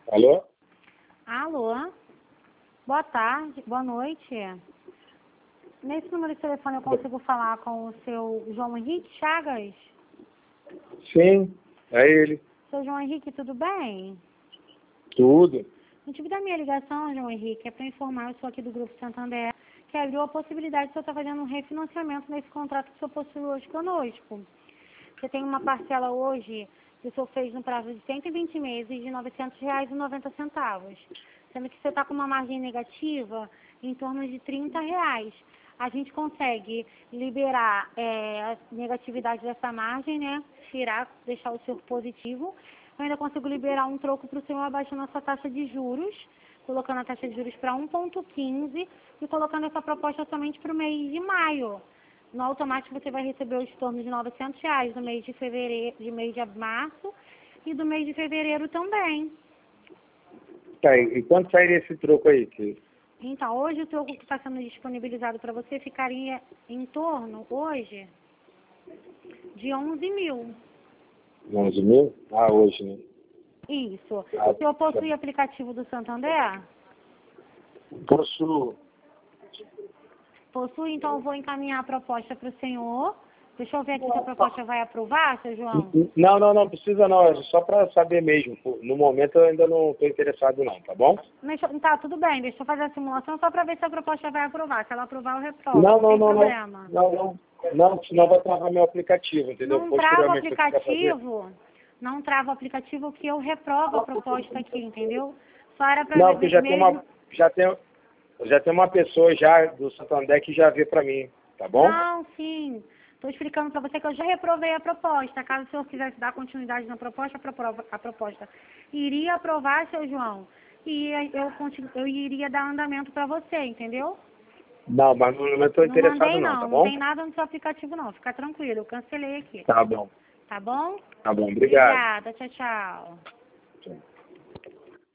Alô? Alô? Boa tarde, boa noite. Nesse número de telefone eu consigo falar com o seu João Henrique Chagas? Sim, é ele. Seu João Henrique, tudo bem? Tudo. O motivo da minha ligação, João Henrique, é para informar, eu sou aqui do Grupo Santander, que abriu a possibilidade de você estar fazendo um refinanciamento nesse contrato que o senhor possui hoje conosco. Você tem uma parcela hoje que o senhor fez no prazo de 120 meses de R$ 900,90, sendo que você está com uma margem negativa em torno de R$ 30. A gente consegue liberar a negatividade dessa margem, né? Tirar, deixar o senhor positivo. Eu ainda consigo liberar um troco para o senhor abaixando a sua taxa de juros, colocando a taxa de juros para 1,15 e colocando essa proposta somente para o mês de maio. No automático você vai receber os tornos de R$ 900 do mês de fevereiro, de mês de março e do mês de fevereiro também. Tá, e quanto sairia esse troco aí? Então, hoje o troco que está sendo disponibilizado para você ficaria em torno, hoje, de 11 mil. 11 mil? Ah, hoje, né? Isso. Ah, O senhor possui aplicativo do Santander? Posso... Possui, então eu vou encaminhar a proposta para o senhor. Deixa eu ver aqui se a proposta vai aprovar, seu João. Não precisa não, é só para saber mesmo. No momento eu ainda não estou interessado não, tá bom? Tá, tudo bem, deixa eu fazer a simulação só para ver se a proposta vai aprovar. Se ela aprovar, eu reprovo. Não, Tem problema. não, senão vai travar meu aplicativo, entendeu? Não trava o Posteriormente, se você quiser fazer. aplicativo, não trava o aplicativo que eu reprovo a proposta aqui, entendeu? Só era para Não, ver porque já tem uma pessoa já do Santander que já vê para mim, tá bom? Não, sim. Estou explicando para você que eu já reprovei a proposta. Caso o senhor quisesse dar continuidade na proposta, a proposta iria aprovar, seu João, e eu iria dar andamento para você, entendeu? Não, mas não estou interessado não, tá Não bom? tem nada no seu aplicativo não. Fica tranquilo, eu cancelei aqui. Tá bom. Tá bom? Tá bom, obrigado. Obrigada, tchau, tchau. Tchau.